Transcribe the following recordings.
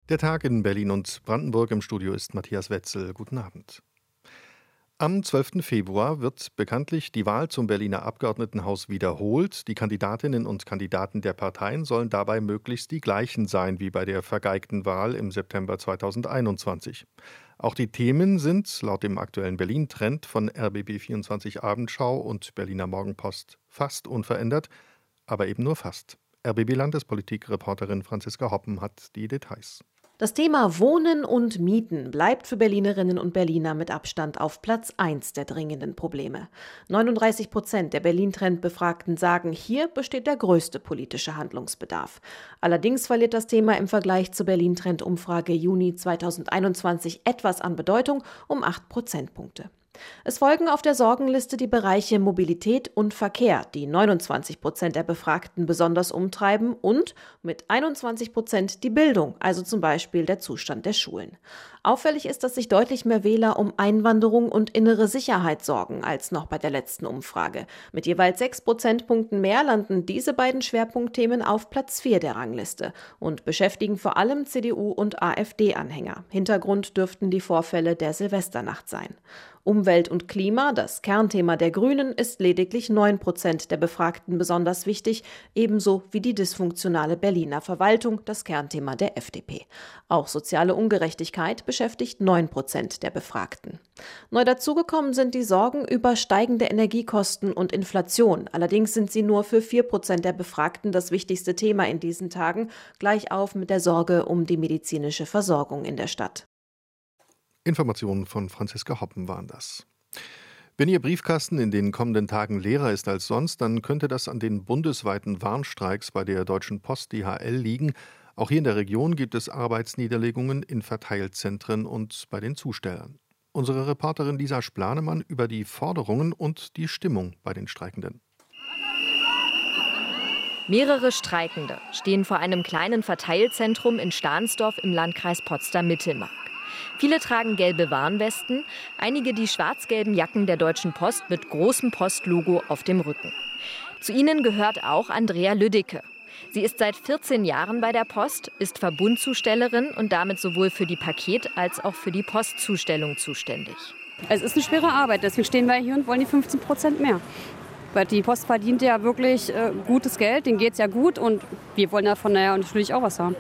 Der Tag in Berlin und Brandenburg. Im Studio ist Matthias Wetzel. Guten Abend. Am 12. Februar wird bekanntlich die Wahl zum Berliner Abgeordnetenhaus wiederholt. Die Kandidatinnen und Kandidaten der Parteien sollen dabei möglichst die gleichen sein wie bei der vergeigten Wahl im September 2021. Auch die Themen sind laut dem aktuellen Berlin-Trend von RBB24 Abendschau und Berliner Morgenpost fast unverändert, aber eben nur fast. RBB-Landespolitik-Reporterin Franziska Hoppen hat die Details. Das Thema Wohnen und Mieten bleibt für Berlinerinnen und Berliner mit Abstand auf Platz 1 der dringenden Probleme. 39% der Berlin-Trend-Befragten sagen, hier besteht der größte politische Handlungsbedarf. Allerdings verliert das Thema im Vergleich zur Berlin-Trend-Umfrage Juni 2021 etwas an Bedeutung, um 8 Prozentpunkte. Es folgen auf der Sorgenliste die Bereiche Mobilität und Verkehr, die 29% der Befragten besonders umtreiben, und mit 21% die Bildung, also zum Beispiel der Zustand der Schulen. Auffällig ist, dass sich deutlich mehr Wähler um Einwanderung und innere Sicherheit sorgen als noch bei der letzten Umfrage. Mit jeweils 6 Prozentpunkten mehr landen diese beiden Schwerpunktthemen auf Platz 4 der Rangliste und beschäftigen vor allem CDU- und AfD-Anhänger. Hintergrund dürften die Vorfälle der Silvesternacht sein. Umwelt und Klima, das Kernthema der Grünen, ist lediglich 9% der Befragten besonders wichtig, ebenso wie die dysfunktionale Berliner Verwaltung, das Kernthema der FDP. Auch soziale Ungerechtigkeit beschäftigt 9% der Befragten. Neu dazugekommen sind die Sorgen über steigende Energiekosten und Inflation. Allerdings sind sie nur für 4% der Befragten das wichtigste Thema in diesen Tagen, gleich auf mit der Sorge um die medizinische Versorgung in der Stadt. Informationen von Franziska Hoppen waren das. Wenn Ihr Briefkasten in den kommenden Tagen leerer ist als sonst, dann könnte das an den bundesweiten Warnstreiks bei der Deutschen Post DHL liegen. Auch hier in der Region gibt es Arbeitsniederlegungen in Verteilzentren und bei den Zustellern. Unsere Reporterin Lisa Splanemann über die Forderungen und die Stimmung bei den Streikenden. Mehrere Streikende stehen vor einem kleinen Verteilzentrum in Stahnsdorf im Landkreis Potsdam-Mittelmark. Viele tragen gelbe Warnwesten, einige die schwarz-gelben Jacken der Deutschen Post mit großem Postlogo auf dem Rücken. Zu ihnen gehört auch Andrea Lüdicke. Sie ist seit 14 Jahren bei der Post, ist Verbundzustellerin und damit sowohl für die Paket- als auch für die Postzustellung zuständig. Es ist eine schwere Arbeit, deswegen stehen wir hier und wollen die 15% mehr. Weil die Post verdient ja wirklich gutes Geld, denen geht es ja gut und wir wollen davon natürlich auch was haben.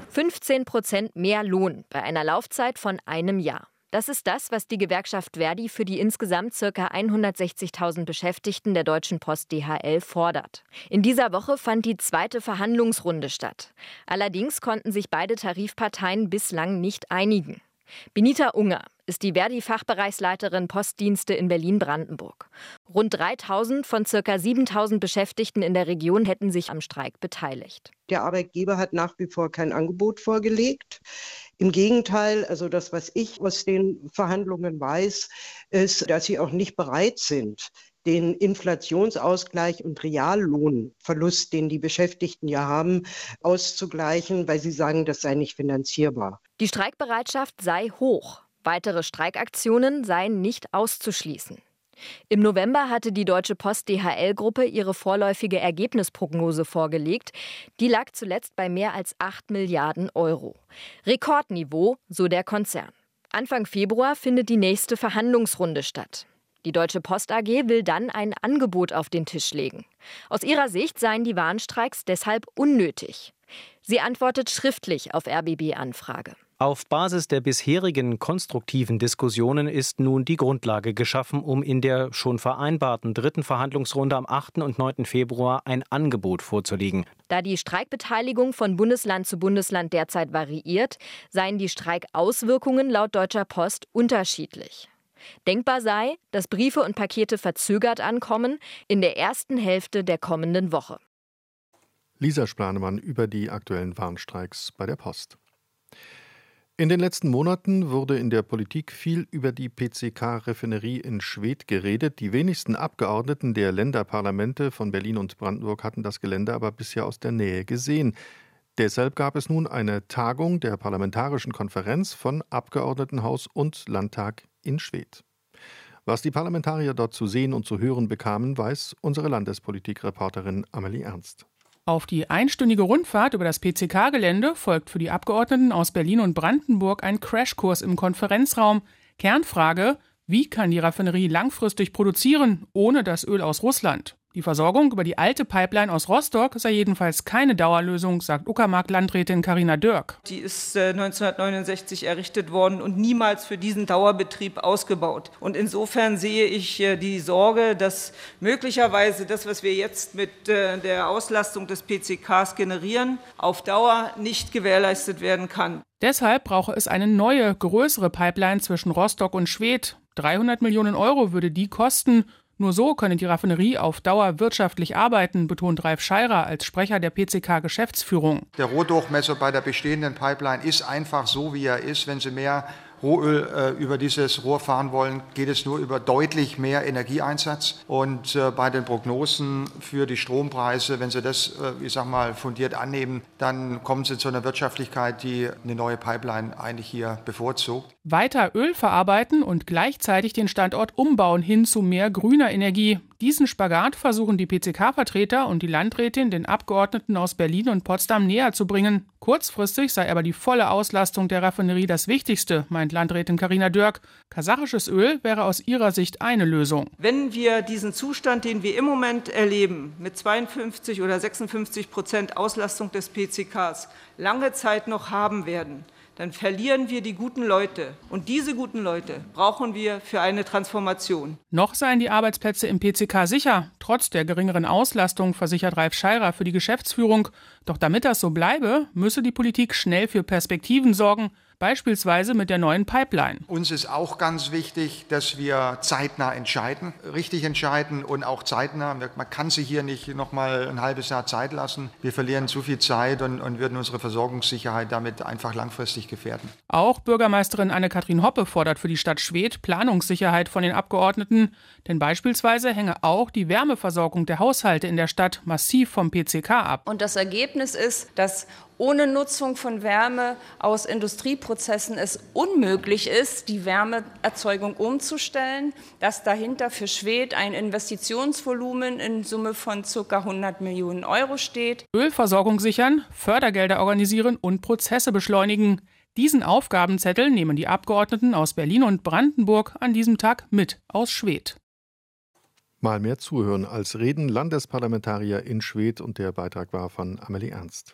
15% mehr Lohn bei einer Laufzeit von einem Jahr. Das ist das, was die Gewerkschaft Verdi für die insgesamt ca. 160.000 Beschäftigten der Deutschen Post DHL fordert. In dieser Woche fand die zweite Verhandlungsrunde statt. Allerdings konnten sich beide Tarifparteien bislang nicht einigen. Benita Unger ist die Verdi-Fachbereichsleiterin Postdienste in Berlin-Brandenburg. Rund 3.000 von ca. 7.000 Beschäftigten in der Region hätten sich am Streik beteiligt. Der Arbeitgeber hat nach wie vor kein Angebot vorgelegt. Im Gegenteil, also das, was ich aus den Verhandlungen weiß, ist, dass sie auch nicht bereit sind, den Inflationsausgleich und Reallohnverlust, den die Beschäftigten ja haben, auszugleichen, weil sie sagen, das sei nicht finanzierbar. Die Streikbereitschaft sei hoch. Weitere Streikaktionen seien nicht auszuschließen. Im November hatte die Deutsche Post DHL-Gruppe ihre vorläufige Ergebnisprognose vorgelegt. Die lag zuletzt bei mehr als 8 Milliarden Euro. Rekordniveau, so der Konzern. Anfang Februar findet die nächste Verhandlungsrunde statt. Die Deutsche Post AG will dann ein Angebot auf den Tisch legen. Aus ihrer Sicht seien die Warnstreiks deshalb unnötig. Sie antwortet schriftlich auf RBB-Anfrage. Auf Basis der bisherigen konstruktiven Diskussionen ist nun die Grundlage geschaffen, um in der schon vereinbarten dritten Verhandlungsrunde am 8. und 9. Februar ein Angebot vorzulegen. Da die Streikbeteiligung von Bundesland zu Bundesland derzeit variiert, seien die Streikauswirkungen laut Deutscher Post unterschiedlich. Denkbar sei, dass Briefe und Pakete verzögert ankommen in der ersten Hälfte der kommenden Woche. Lisa Splanemann über die aktuellen Warnstreiks bei der Post. In den letzten Monaten wurde in der Politik viel über die PCK-Raffinerie in Schwedt geredet. Die wenigsten Abgeordneten der Länderparlamente von Berlin und Brandenburg hatten das Gelände aber bisher aus der Nähe gesehen. Deshalb gab es nun eine Tagung der Parlamentarischen Konferenz von Abgeordnetenhaus und Landtag in Schwedt. Was die Parlamentarier dort zu sehen und zu hören bekamen, weiß unsere Landespolitik-Reporterin Amelie Ernst. Auf die einstündige Rundfahrt über das PCK-Gelände folgt für die Abgeordneten aus Berlin und Brandenburg ein Crashkurs im Konferenzraum. Kernfrage: Wie kann die Raffinerie langfristig produzieren, ohne das Öl aus Russland? Die Versorgung über die alte Pipeline aus Rostock sei jedenfalls keine Dauerlösung, sagt Uckermark-Landrätin Carina Dörk. Die ist 1969 errichtet worden und niemals für diesen Dauerbetrieb ausgebaut. Und insofern sehe ich die Sorge, dass möglicherweise das, was wir jetzt mit der Auslastung des PCKs generieren, auf Dauer nicht gewährleistet werden kann. Deshalb brauche es eine neue, größere Pipeline zwischen Rostock und Schwedt. 300 Millionen Euro würde die kosten. Nur so könne die Raffinerie auf Dauer wirtschaftlich arbeiten, betont Ralf Scheirer als Sprecher der PCK-Geschäftsführung. Der Rohdurchmesser bei der bestehenden Pipeline ist einfach so, wie er ist. Wenn Sie mehr Rohöl über dieses Rohr fahren wollen, geht es nur über deutlich mehr Energieeinsatz. Und bei den Prognosen für die Strompreise, wenn Sie das, fundiert annehmen, dann kommen Sie zu einer Wirtschaftlichkeit, die eine neue Pipeline eigentlich hier bevorzugt. Weiter Öl verarbeiten und gleichzeitig den Standort umbauen hin zu mehr grüner Energie. Diesen Spagat versuchen die PCK-Vertreter und die Landrätin den Abgeordneten aus Berlin und Potsdam näher zu bringen. Kurzfristig sei aber die volle Auslastung der Raffinerie das Wichtigste, meint Landrätin Carina Dörk. Kasachisches Öl wäre aus ihrer Sicht eine Lösung. Wenn wir diesen Zustand, den wir im Moment erleben, mit 52 oder 56% Auslastung des PCKs, lange Zeit noch haben werden, dann verlieren wir die guten Leute. Und diese guten Leute brauchen wir für eine Transformation. Noch seien die Arbeitsplätze im PCK sicher. Trotz der geringeren Auslastung, versichert Ralf Scheirer für die Geschäftsführung. Doch damit das so bleibe, müsse die Politik schnell für Perspektiven sorgen. Beispielsweise mit der neuen Pipeline. Uns ist auch ganz wichtig, dass wir zeitnah entscheiden, richtig entscheiden und auch zeitnah. Man kann sich hier nicht noch mal ein halbes Jahr Zeit lassen. Wir verlieren zu viel Zeit und würden unsere Versorgungssicherheit damit einfach langfristig gefährden. Auch Bürgermeisterin Anne-Kathrin Hoppe fordert für die Stadt Schwedt Planungssicherheit von den Abgeordneten. Denn beispielsweise hänge auch die Wärmeversorgung der Haushalte in der Stadt massiv vom PCK ab. Und das Ergebnis ist, dass ohne Nutzung von Wärme aus Industrieprozessen es unmöglich ist, die Wärmeerzeugung umzustellen, dass dahinter für Schwedt ein Investitionsvolumen in Summe von ca. 100 Millionen Euro steht. Ölversorgung sichern, Fördergelder organisieren und Prozesse beschleunigen. Diesen Aufgabenzettel nehmen die Abgeordneten aus Berlin und Brandenburg an diesem Tag mit aus Schwedt. Mal mehr zuhören als reden Landesparlamentarier in Schwedt, und der Beitrag war von Amelie Ernst.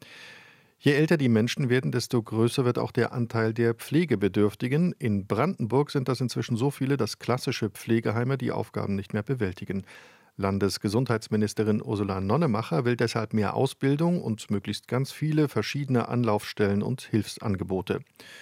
Je älter die Menschen werden, desto größer wird auch der Anteil der Pflegebedürftigen. In Brandenburg sind das inzwischen so viele, dass klassische Pflegeheime die Aufgaben nicht mehr bewältigen. Landesgesundheitsministerin Ursula Nonnemacher will deshalb mehr Ausbildung und möglichst ganz viele verschiedene Anlaufstellen und Hilfsangebote.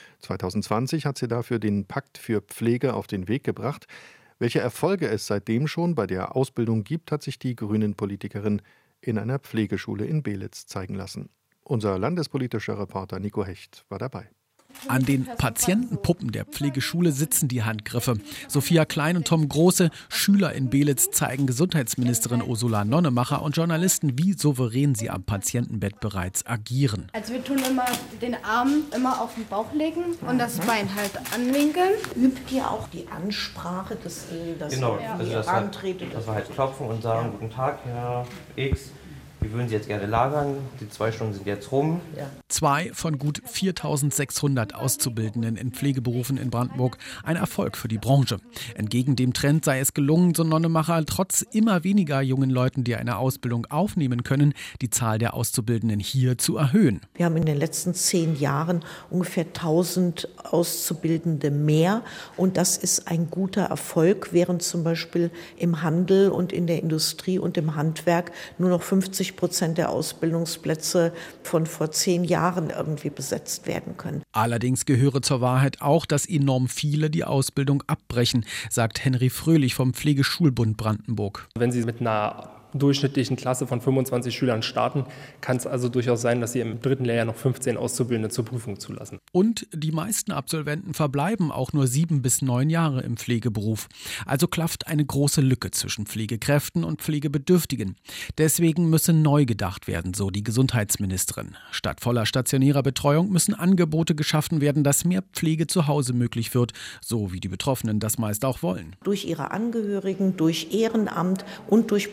2020 hat sie dafür den Pakt für Pflege auf den Weg gebracht. Welche Erfolge es seitdem schon bei der Ausbildung gibt, hat sich die Grünen-Politikerin in einer Pflegeschule in Belitz zeigen lassen. Unser landespolitischer Reporter Nico Hecht war dabei. An den Patientenpuppen der Pflegeschule sitzen die Handgriffe. Sophia Klein und Tom Große, Schüler in Belitz, zeigen Gesundheitsministerin Ursula Nonnemacher und Journalisten, wie souverän sie am Patientenbett bereits agieren. Also wir tun immer den Arm immer auf den Bauch legen und das Bein halt anwinkeln. Übt ihr auch die Ansprache, dass genau, ihr also herantreten? Das war halt klopfen und sagen, guten Tag, Herr X. Wir würden Sie jetzt gerne lagern. Die 2 Stunden sind jetzt rum. Ja. 2 von gut 4.600 Auszubildenden in Pflegeberufen in Brandenburg. Ein Erfolg für die Branche. Entgegen dem Trend sei es gelungen, so Nonnemacher, trotz immer weniger jungen Leuten, die eine Ausbildung aufnehmen können, die Zahl der Auszubildenden hier zu erhöhen. Wir haben in den letzten 10 Jahren ungefähr 1.000 Auszubildende mehr. Und das ist ein guter Erfolg, während zum Beispiel im Handel und in der Industrie und im Handwerk nur noch 50% der Ausbildungsplätze von vor 10 Jahren irgendwie besetzt werden können. Allerdings gehöre zur Wahrheit auch, dass enorm viele die Ausbildung abbrechen, sagt Henry Fröhlich vom Pflegeschulbund Brandenburg. Wenn Sie mit einer durchschnittlichen Klasse von 25 Schülern starten, kann es also durchaus sein, dass Sie im 3. Lehrjahr noch 15 Auszubildende zur Prüfung zulassen. Und die meisten Absolventen verbleiben auch nur 7 bis 9 Jahre im Pflegeberuf. Also klafft eine große Lücke zwischen Pflegekräften und Pflegebedürftigen. Deswegen müsse neu gedacht werden, so die Gesundheitsministerin. Statt voller stationärer Betreuung müssen Angebote geschaffen werden, dass mehr Pflege zu Hause möglich wird, so wie die Betroffenen das meist auch wollen. Durch ihre Angehörigen, durch Ehrenamt und durch professionelle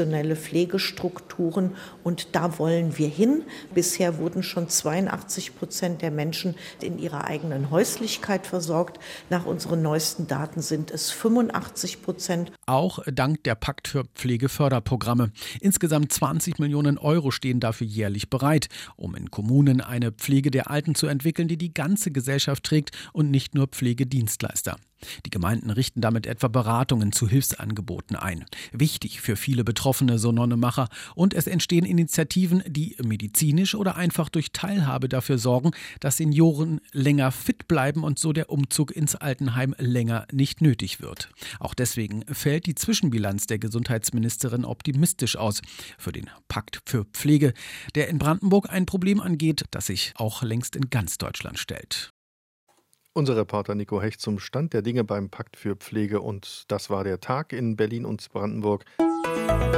professionelle Pflegestrukturen und da wollen wir hin. Bisher wurden schon 82% der Menschen in ihrer eigenen Häuslichkeit versorgt. Nach unseren neuesten Daten sind es 85%. Auch dank der Pakt für Pflegeförderprogramme. Insgesamt 20 Millionen Euro stehen dafür jährlich bereit, um in Kommunen eine Pflege der Alten zu entwickeln, die die ganze Gesellschaft trägt und nicht nur Pflegedienstleister. Die Gemeinden richten damit etwa Beratungen zu Hilfsangeboten ein. Wichtig für viele Betroffene, so Nonnemacher. Und es entstehen Initiativen, die medizinisch oder einfach durch Teilhabe dafür sorgen, dass Senioren länger fit bleiben und so der Umzug ins Altenheim länger nicht nötig wird. Auch deswegen fällt die Zwischenbilanz der Gesundheitsministerin optimistisch aus für den Pakt für Pflege, der in Brandenburg ein Problem angeht, das sich auch längst in ganz Deutschland stellt. Unser Reporter Nico Hecht zum Stand der Dinge beim Pakt für Pflege, und das war der Tag in Berlin und Brandenburg.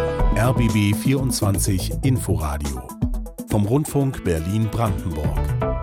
RBB 24 Inforadio vom Rundfunk Berlin-Brandenburg.